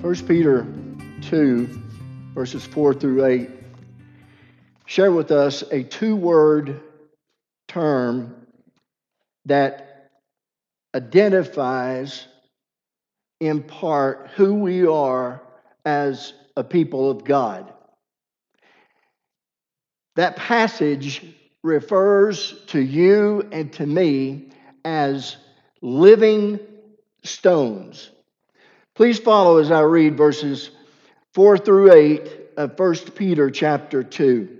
1 Peter 2, verses 4 through 8, share with us a two-word term that identifies in part who we are as a people of God. That passage refers to you and to me as living stones. Please follow as I read verses 4 through 8 of 1 Peter chapter 2.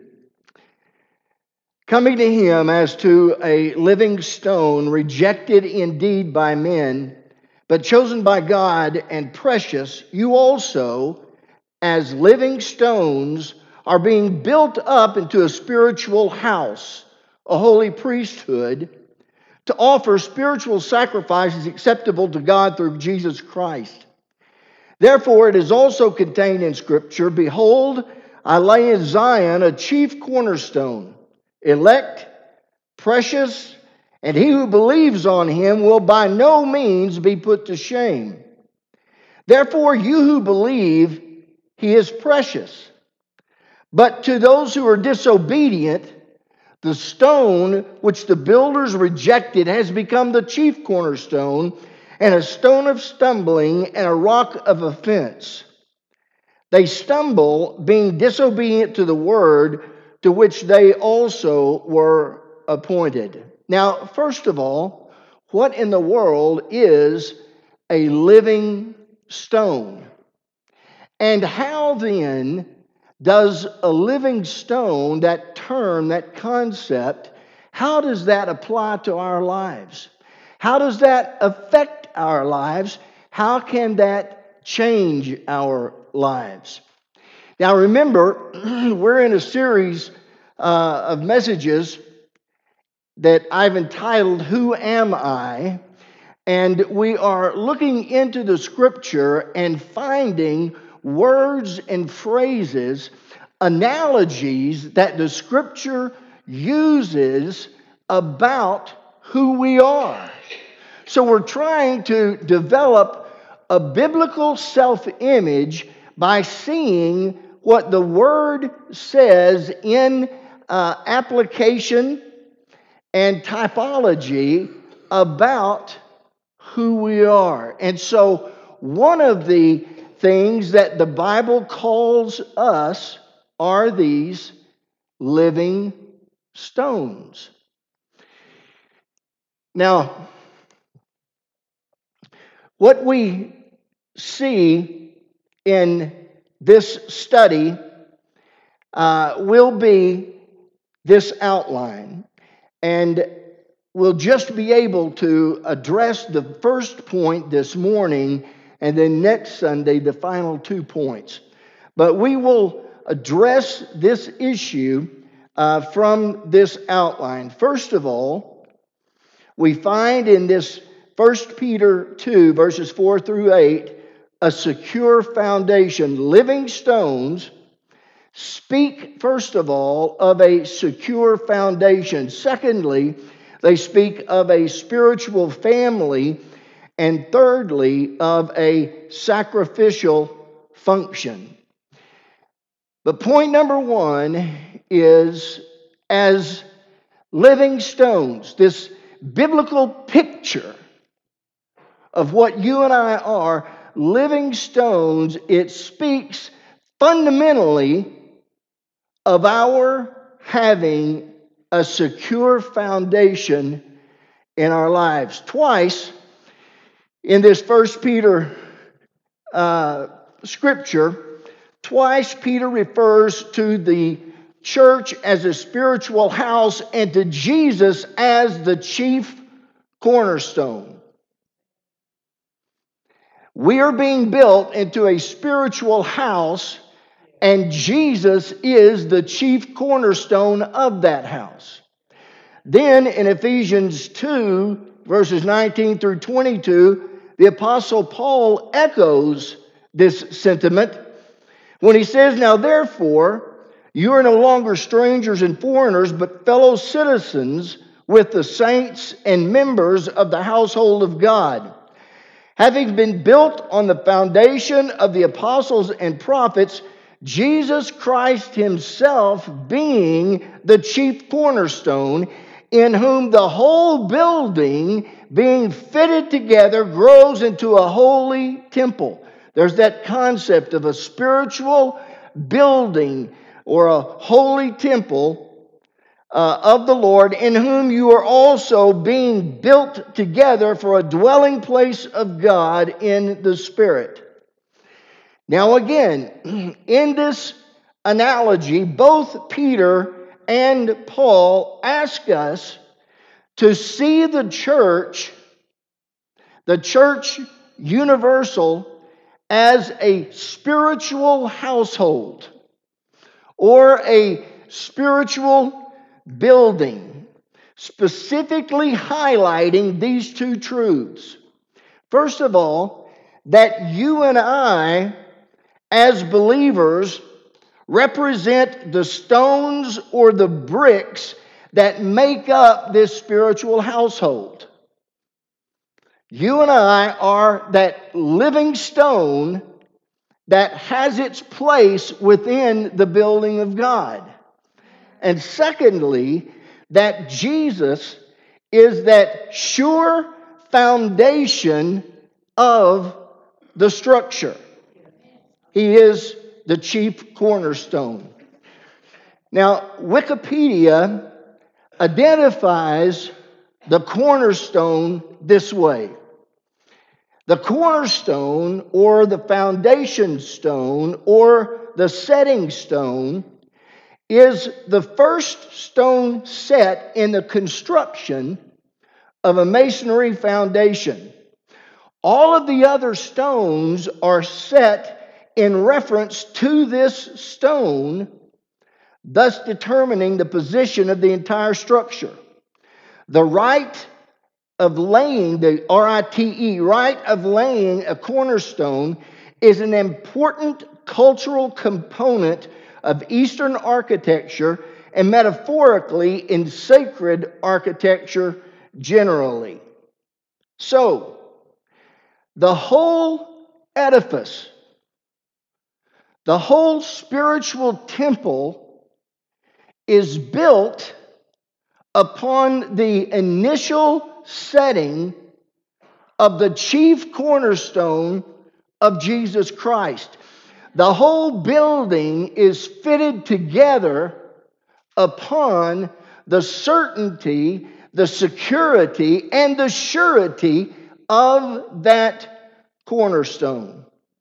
Coming to him as to a living stone, rejected indeed by men, but chosen by God and precious, you also, as living stones, are being built up into a spiritual house, a holy priesthood, to offer spiritual sacrifices acceptable to God through Jesus Christ. Therefore, it is also contained in Scripture, behold, I lay in Zion a chief cornerstone, elect, precious, and he who believes on him will by no means be put to shame. Therefore, you who believe, he is precious. But to those who are disobedient, the stone which the builders rejected has become the chief cornerstone, and a stone of stumbling and a rock of offense. They stumble, being disobedient to the word to which they also were appointed. Now, first of all, what in the world is a living stone? And how then does a living stone, that term, that concept, how does that apply to our lives? How does that affect our lives? How can that change our lives? Now remember, we're in a series of messages that I've entitled, Who Am I? And we are looking into the Scripture and finding words and phrases, analogies that the Scripture uses about who we are. So we're trying to develop a biblical self-image by seeing what the Word says in application and typology about who we are. And so one of the things that the Bible calls us are these living stones. Now, what we see in this study will be this outline, and we'll just be able to address the first point this morning, and then next Sunday, the final 2 points. But we will address this issue from this outline. First of all, we find in this 1 Peter 2, verses 4 through 8, a secure foundation. Living stones speak, first of all, of a secure foundation. Secondly, they speak of a spiritual family. And thirdly, of a sacrificial function. But point number one is, as living stones, this biblical picture of what you and I are, living stones, it speaks fundamentally of our having a secure foundation in our lives. Twice in this 1 Peter scripture, twice Peter refers to the church as a spiritual house and to Jesus as the chief cornerstone. We are being built into a spiritual house, and Jesus is the chief cornerstone of that house. Then in Ephesians 2, verses 19 through 22, the Apostle Paul echoes this sentiment when he says, Now therefore, you are no longer strangers and foreigners, but fellow citizens with the saints and members of the household of God, having been built on the foundation of the apostles and prophets, Jesus Christ himself being the chief cornerstone, in whom the whole building being fitted together grows into a holy temple. There's that concept of a spiritual building or a holy temple of the Lord, in whom you are also being built together for a dwelling place of God in the Spirit. Now again, in this analogy, both Peter and Paul ask us to see the church universal, as a spiritual household or a spiritual building, specifically highlighting these two truths. First of all, that you and I, as believers, represent the stones or the bricks that make up this spiritual household. You and I are that living stone that has its place within the building of God. And secondly, that Jesus is that sure foundation of the structure. He is the chief cornerstone. Now, Wikipedia identifies the cornerstone this way. The cornerstone, or the foundation stone, or the setting stone, is the first stone set in the construction of a masonry foundation. All of the other stones are set in reference to this stone, thus determining the position of the entire structure. The rite of laying, the R-I-T-E, rite of laying a cornerstone, is an important cultural component of Eastern architecture and metaphorically in sacred architecture generally. So, the whole edifice, the whole spiritual temple is built upon the initial setting of the chief cornerstone of Jesus Christ. The whole building is fitted together upon the certainty, the security, and the surety of that cornerstone.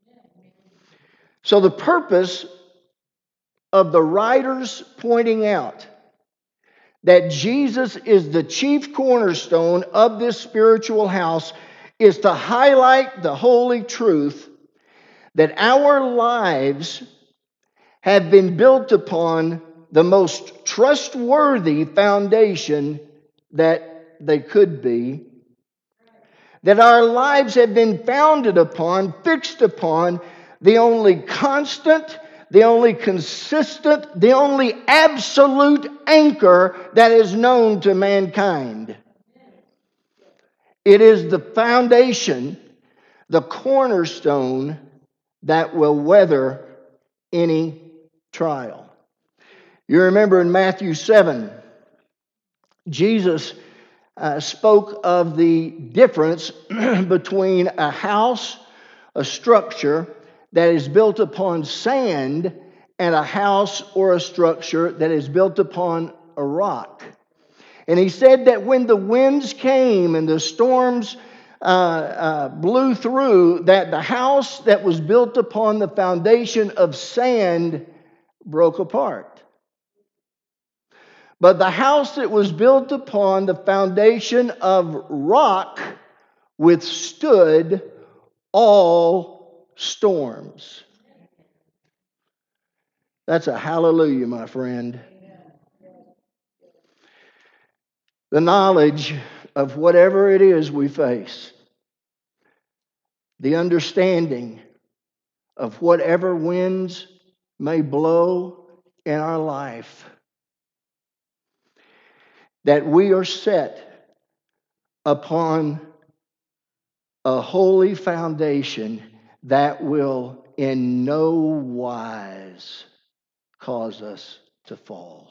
So the purpose of the writers pointing out that Jesus is the chief cornerstone of this spiritual house is to highlight the holy truth that our lives have been built upon the most trustworthy foundation that they could be. That our lives have been founded upon, fixed upon, the only constant, the only consistent, the only absolute anchor that is known to mankind. It is the foundation, the cornerstone that will weather any trial. You remember in Matthew 7, Jesus spoke of the difference between a house, a structure that is built upon sand, and a house or a structure that is built upon a rock. And he said that when the winds came and the storms blew through, that the house that was built upon the foundation of sand broke apart. But the house that was built upon the foundation of rock withstood all storms. That's a hallelujah, my friend. The knowledge of whatever it is we face, the understanding of whatever winds may blow in our life, that we are set upon a holy foundation that will in no wise cause us to fall.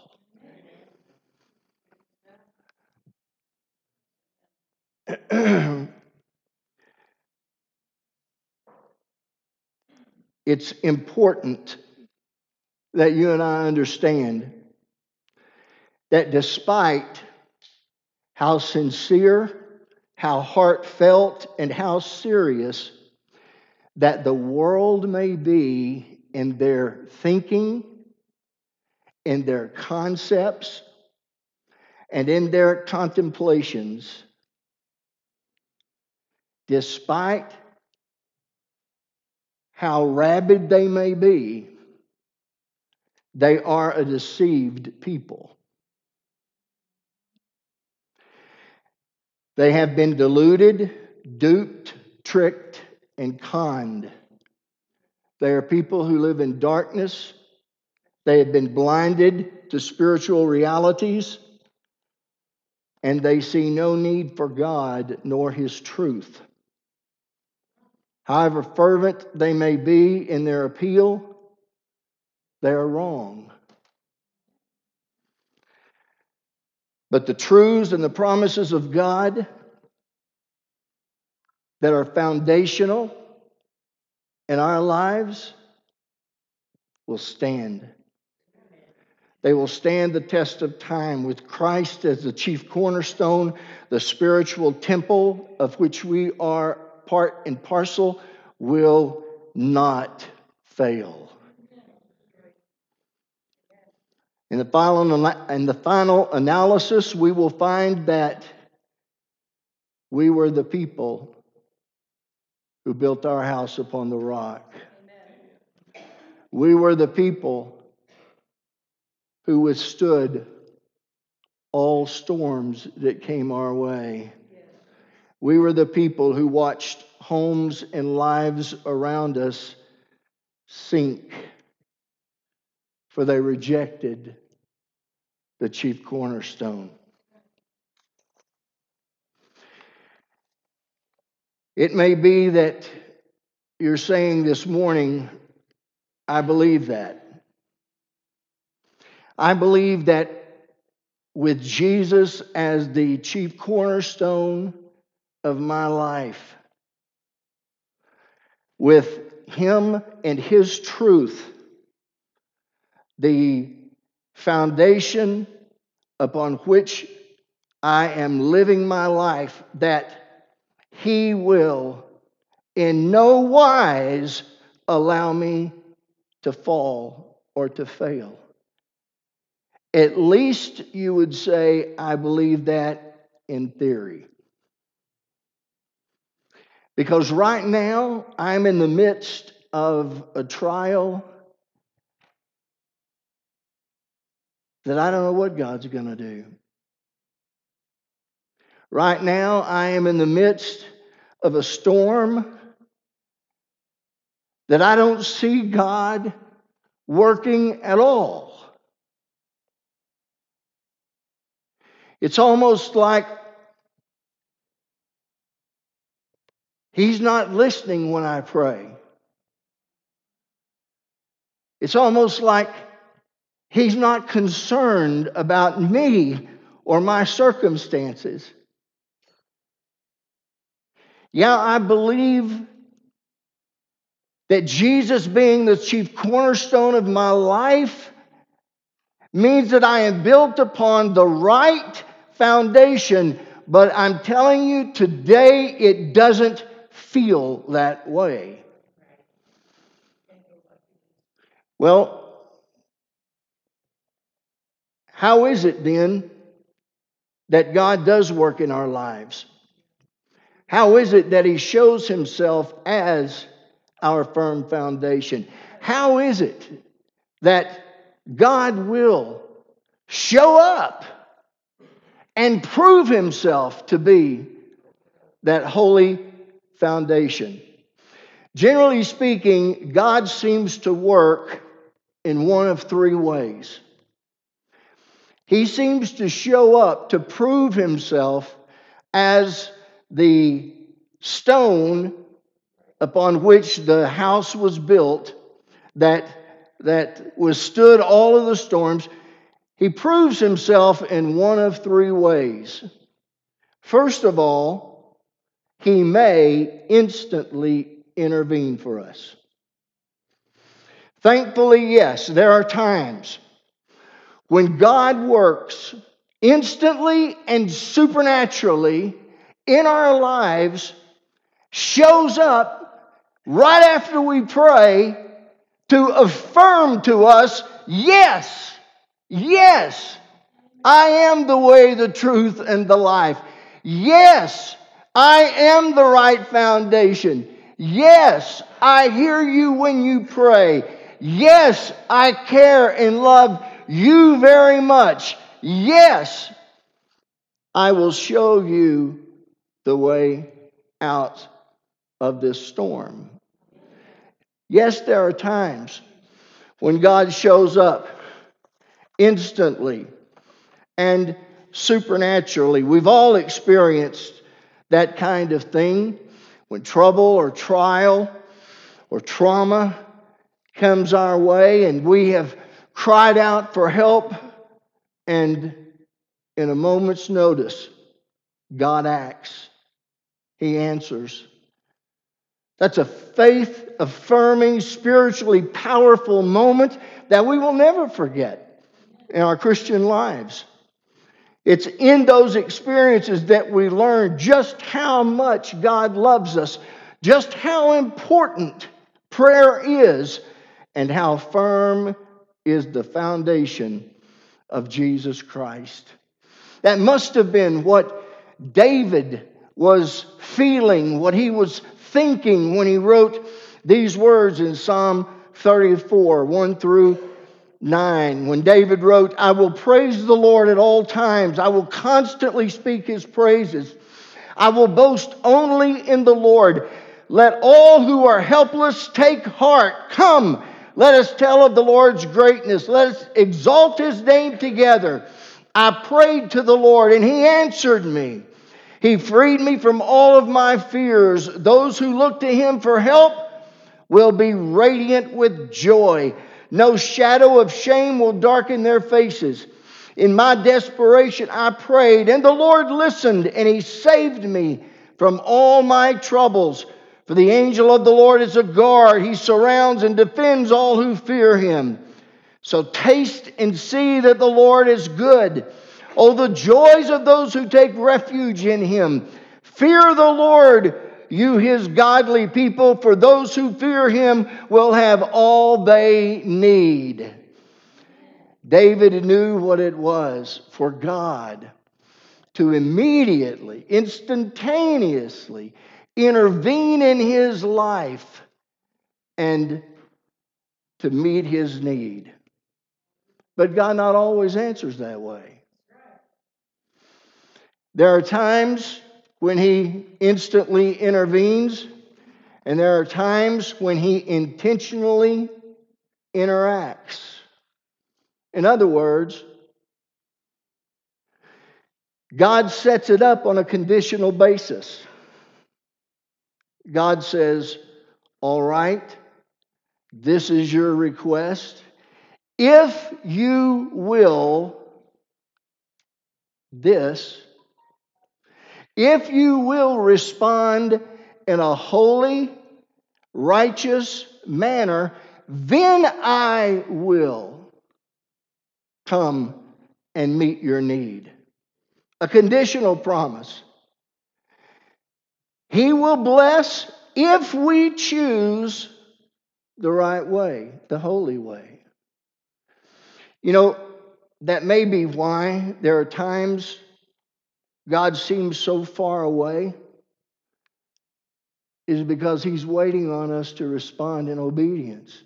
It's important that you and I understand that despite how sincere, how heartfelt, and how serious that the world may be in their thinking, in their concepts, and in their contemplations, despite how rabid they may be, they are a deceived people. They have been deluded, duped, tricked, and conned. They are people who live in darkness. They have been blinded to spiritual realities, and they see no need for God nor His truth. However fervent they may be in their appeal, they are wrong. But the truths and the promises of God that are foundational in our lives will stand. They will stand the test of time with Christ as the chief cornerstone, the spiritual temple of which we are part and parcel will not fail. In the final analysis, we will find that we were the people who built our house upon the rock. We were the people who withstood all storms that came our way. We were the people who watched homes and lives around us sink, for they rejected the chief cornerstone. It may be that you're saying this morning, I believe that. I believe that with Jesus as the chief cornerstone of my life, with Him and His truth, the foundation upon which I am living my life, that He will in no wise allow me to fall or to fail. At least you would say, I believe that in theory. Because right now, I'm in the midst of a trial that I don't know what God's going to do. Right now, I am in the midst of a storm that I don't see God working at all. It's almost like He's not listening when I pray. It's almost like He's not concerned about me or my circumstances. Yeah, I believe that Jesus being the chief cornerstone of my life means that I am built upon the right foundation, but I'm telling you today it doesn't feel that way. Well, how is it then that God does work in our lives? How is it that He shows Himself as our firm foundation? How is it that God will show up and prove Himself to be that holy foundation? Generally speaking, God seems to work in one of three ways. He seems to show up to prove Himself as the stone upon which the house was built that withstood all of the storms, he proves himself in one of three ways. First of all, he may instantly intervene for us. Thankfully, yes, there are times when God works instantly and supernaturally in our lives, shows up right after we pray to affirm to us, yes, I am the way, the truth, and the life. Yes, I am the right foundation. Yes, I hear you when you pray. Yes, I care and love you very much. Yes, I will show you the way out of this storm. Yes, there are times when God shows up instantly and supernaturally. We've all experienced that kind of thing when trouble or trial or trauma comes our way and we have cried out for help, and in a moment's notice, God acts. He answers. That's a faith-affirming, spiritually powerful moment that we will never forget in our Christian lives. It's in those experiences that we learn just how much God loves us, just how important prayer is, and how firm is the foundation of Jesus Christ. That must have been what David was feeling, what he was thinking when he wrote these words in Psalm 34, 1 through 9. When David wrote, I will praise the Lord at all times. I will constantly speak his praises. I will boast only in the Lord. Let all who are helpless take heart. Come, let us tell of the Lord's greatness. Let us exalt his name together. I prayed to the Lord, and he answered me. He freed me from all of my fears. Those who look to him for help will be radiant with joy. No shadow of shame will darken their faces. In my desperation, I prayed, and the Lord listened, and he saved me from all my troubles. For the angel of the Lord is a guard. He surrounds and defends all who fear him. So taste and see that the Lord is good. Oh, the joys of those who take refuge in him. Fear the Lord, you his godly people, for those who fear him will have all they need. David knew what it was for God to immediately, instantaneously intervene in his life and to meet his need. But God not always answers that way. There are times when he instantly intervenes, and there are times when he intentionally interacts. In other words, God sets it up on a conditional basis. God says, all right, this is your request. If you will this, if you will respond in a holy, righteous manner, then I will come and meet your need. A conditional promise. He will bless if we choose the right way, the holy way. You know, that may be why there are times God seems so far away, is because he's waiting on us to respond in obedience.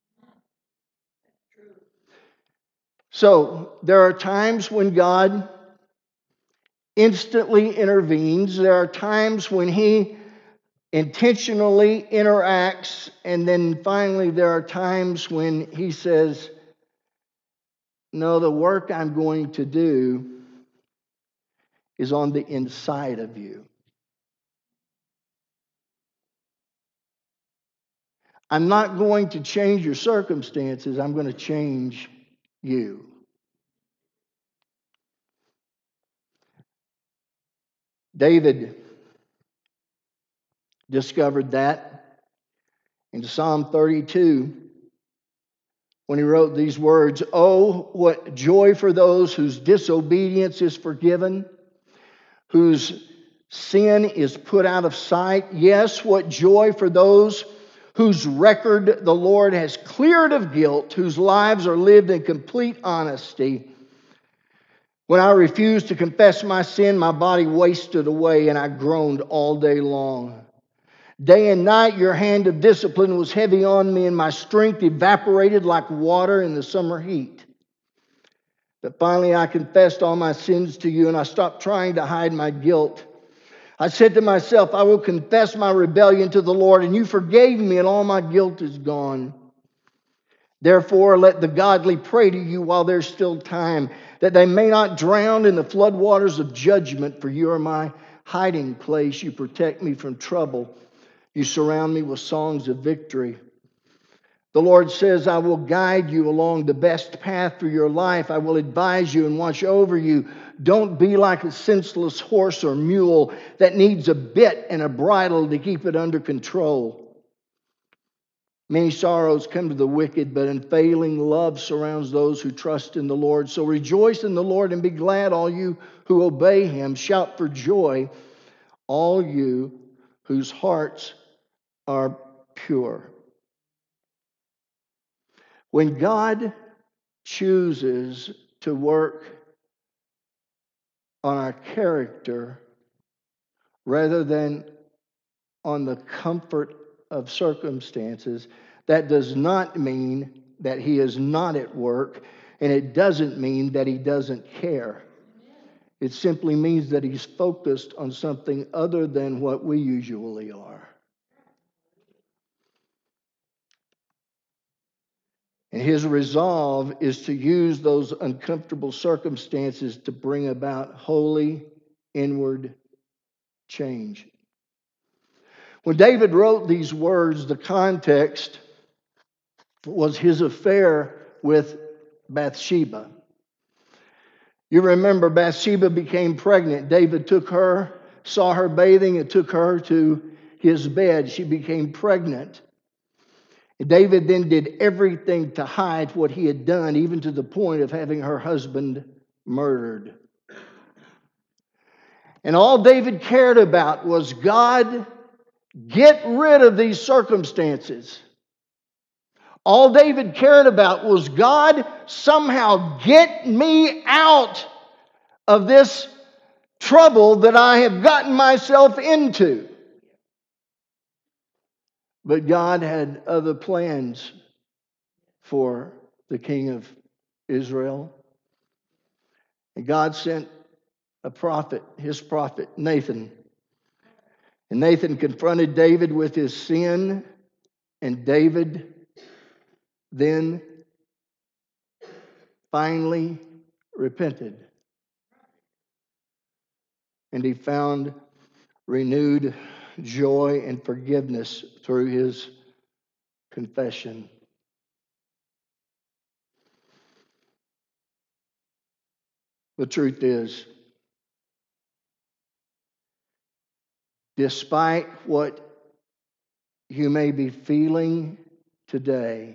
So, there are times when God instantly intervenes. There are times when he intentionally interacts. And then finally, there are times when he says, no, the work I'm going to do is on the inside of you. I'm not going to change your circumstances. I'm going to change you. David discovered that in Psalm 32 when he wrote these words, "Oh, what joy for those whose disobedience is forgiven, whose sin is put out of sight. Yes, what joy for those whose record the Lord has cleared of guilt, whose lives are lived in complete honesty. When I refused to confess my sin, my body wasted away, and I groaned all day long. Day and night your hand of discipline was heavy on me, and my strength evaporated like water in the summer heat. But finally I confessed all my sins to you, and I stopped trying to hide my guilt. I said to myself, I will confess my rebellion to the Lord, and you forgave me, and all my guilt is gone. Therefore, let the godly pray to you while there's still time, that they may not drown in the floodwaters of judgment, for you are my hiding place. You protect me from trouble. You surround me with songs of victory. The Lord says, I will guide you along the best path for your life. I will advise you and watch over you. Don't be like a senseless horse or mule that needs a bit and a bridle to keep it under control. Many sorrows come to the wicked, but unfailing love surrounds those who trust in the Lord. So rejoice in the Lord and be glad, all you who obey him. Shout for joy, all you whose hearts are pure. When God chooses to work on our character rather than on the comfort of circumstances, that does not mean that he is not at work, and it doesn't mean that he doesn't care. It simply means that he's focused on something other than what we usually are. And his resolve is to use those uncomfortable circumstances to bring about holy inward change. When David wrote these words, the context was his affair with Bathsheba. You remember Bathsheba became pregnant. David took her, saw her bathing, and took her to his bed. She became pregnant. David then did everything to hide what he had done, even to the point of having her husband murdered. And all David cared about was, God, get rid of these circumstances. All David cared about was, God, somehow get me out of this trouble that I have gotten myself into. But God had other plans for the king of Israel. And God sent a prophet, his prophet, Nathan. And Nathan confronted David with his sin, and David then finally repented. And he found renewed joy and forgiveness through his confession. The truth is, despite what you may be feeling today,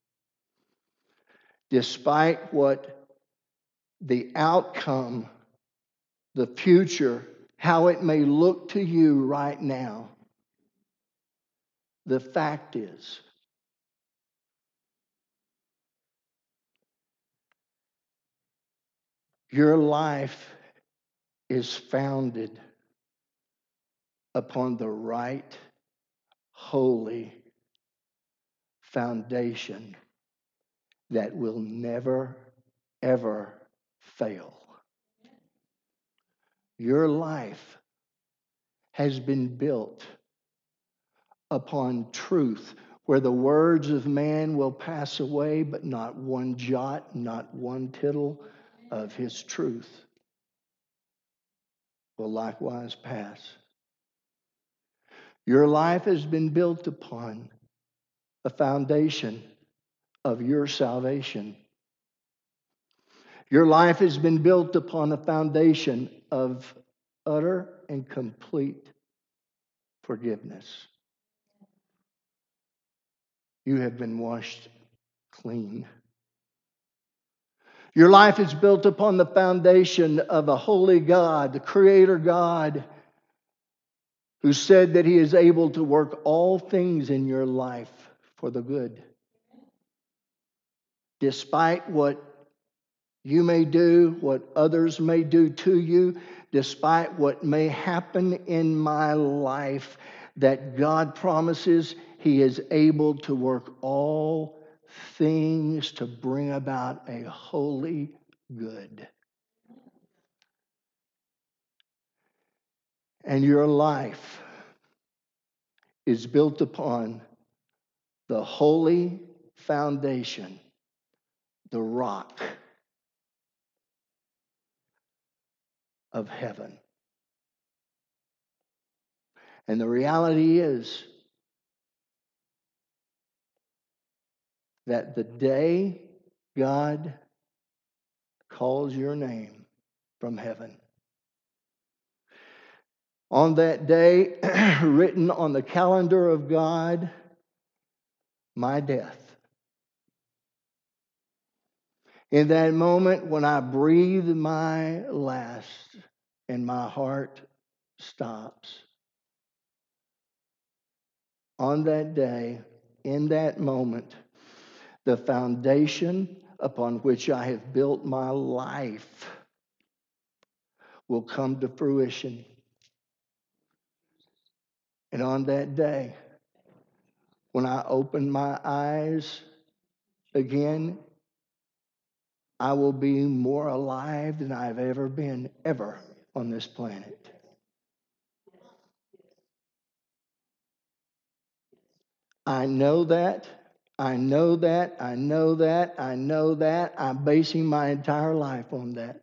despite what the outcome, the future, how it may look to you right now, the fact is, your life is founded upon the right, holy foundation that will never, ever fail. Your life has been built upon truth, where the words of man will pass away, but not one jot, not one tittle of his truth will likewise pass. Your life has been built upon the foundation of your salvation. Your life has been built upon a foundation of utter and complete forgiveness. You have been washed clean. Your life is built upon the foundation of a holy God, the Creator God, who said that He is able to work all things in your life for the good. Despite what you may do, what others may do to you, despite what may happen in my life, that God promises He is able to work all things to bring about a holy good. And your life is built upon the holy foundation, the rock of heaven. And the reality is that the day God calls your name from heaven, on that day, written on the calendar of God, my death. In that moment when I breathe my last and my heart stops, on that day, in that moment, the foundation upon which I have built my life will come to fruition. And on that day, when I open my eyes again, I will be more alive than I've ever been, ever, on this planet. I know that. I know that. I know that. I know that. I'm basing my entire life on that.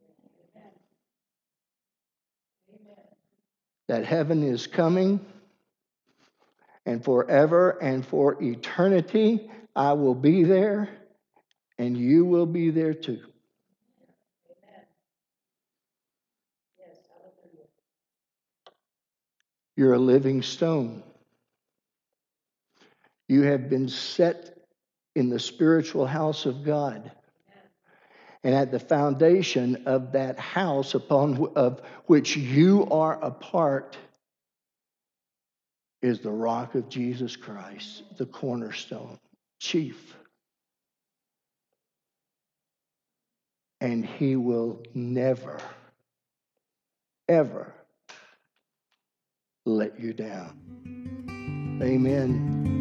That heaven is coming, and forever and for eternity, I will be there, and you will be there too. You're a living stone. You have been set in the spiritual house of God. And at the foundation of that house of which you are a part is the rock of Jesus Christ, the cornerstone, chief. And He will never, ever let you down. Amen.